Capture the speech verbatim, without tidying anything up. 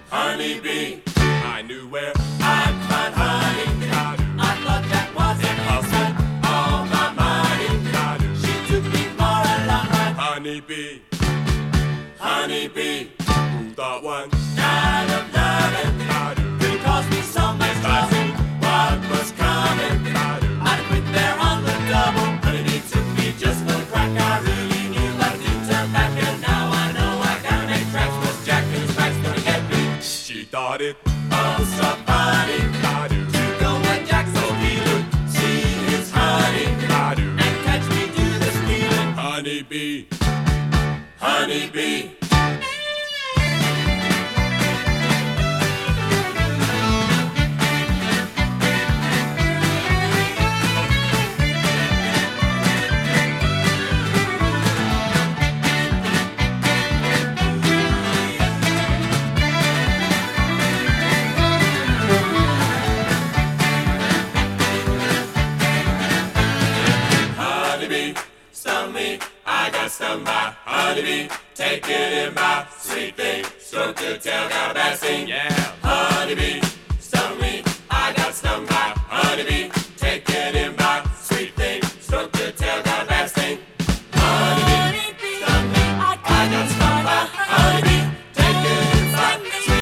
honeybee. I knew where I'd find honey. I thought that was impossible. All my money. She took me for a long ride. Honeybee, honeybee. Who thought one kind of loving could cause me so much trouble? What was coming? I'd quit there on the double. Honeybee took me just for the crack. I really knew I didn't turn back, and now I know I gotta make tracks. 'Cause Jack and his crack's gonna get me. She thought it oh so funny to go and Jack so healing, see his honey and catch me do this feeling. Honeybee, honeybee. Stung me, I got stung by honeybee. Take it in my sweet thing, stroke your tail, got a bad sting. Yeah.